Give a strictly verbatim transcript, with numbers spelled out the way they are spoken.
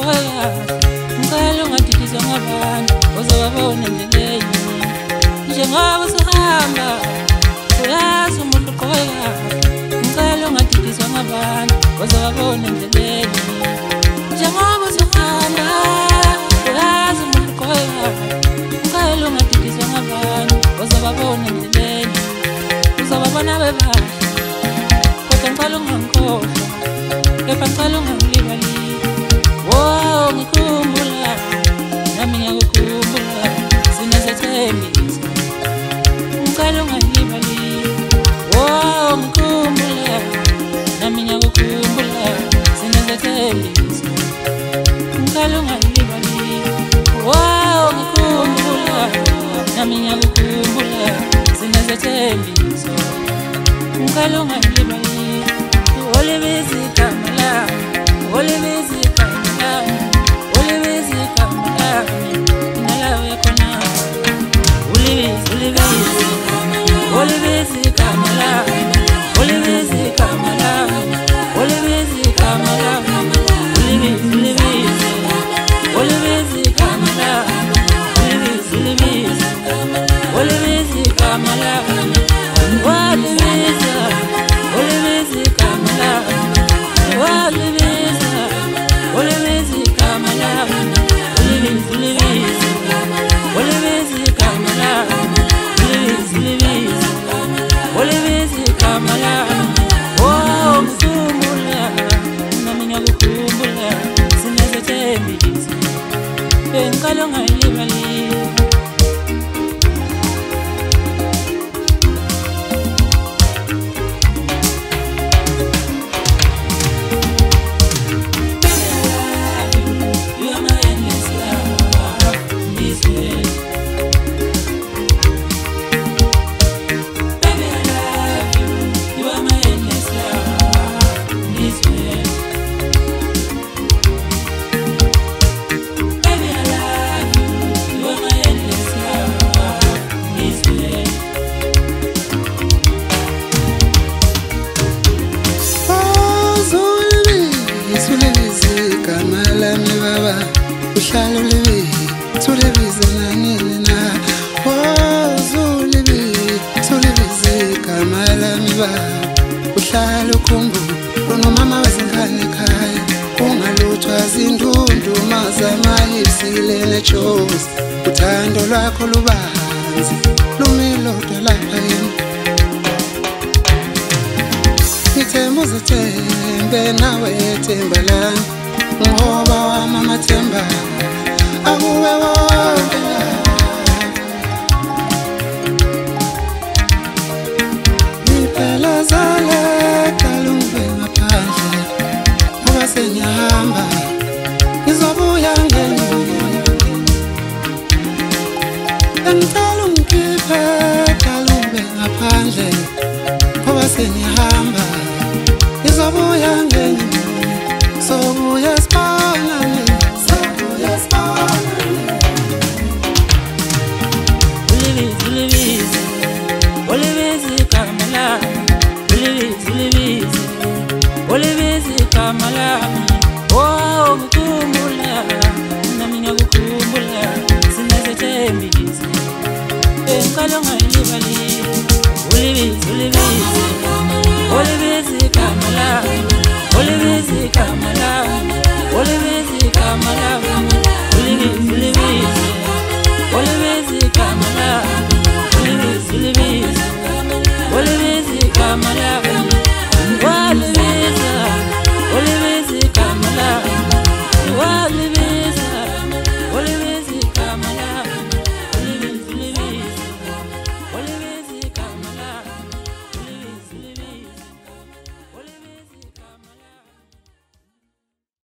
uqoya ngicela ungadidizwa ngabantu uzobabona endleleni njengoba usahamba uyazi umuntu uqoya ngicela ungadidizwa ngabantu uzobabona endleleni njengoba usahamba uyazi umuntu uqoya ngicela ungadidizwa ngabantu uzobabona endleleni uzobabona bebahle kodwa ngicela ungangikhohlwa kepha ngicela ungangilibali oh ngikhumbula nami ngiyakukhumbula sinezethembiso ngicela ungangilibali oh ngikhumbula nami ngiyakukhumbula sinezethembiso ngicela ungangilibali oh ngikhumbula nami ngiyakukhumbula sinezethembiso ngicela ungangilibali Ole busy kamala, ole busy kamala, ole busy kamala, nala yakona. Ole busy, ole busy, ole busy kamala, ole busy kamala, ole busy kamala, ole busy, ole busy, ole busy kamala, ole busy, ole busy, ole busy kamala, ole busy. Uhlala ukhumbula nomama wezingane ekhaya ungaluthwa zindundu mazamayisile nechozi uthando lwakho lubanzi lumilodwa lapha yini Ngithemba uzithembe nawe ethemba lami ngoba wami amathemba akuwe wonke Senyahamba ngizobuya ngenye Ngicela ungikhiphe kalumbe ngaphandle ngoba senyahamba ngizobuya ngenye sobuya sibonane sobuya sibonane Ulibisi ulibisi ulibisi kamala ulibisi ulibisi ulibisi kamala oh ngikumbula nami ngikumbula sinezethembiso ngicela ungangilibali ulibisi ulibisi ulibisi kamala ulibisi kamala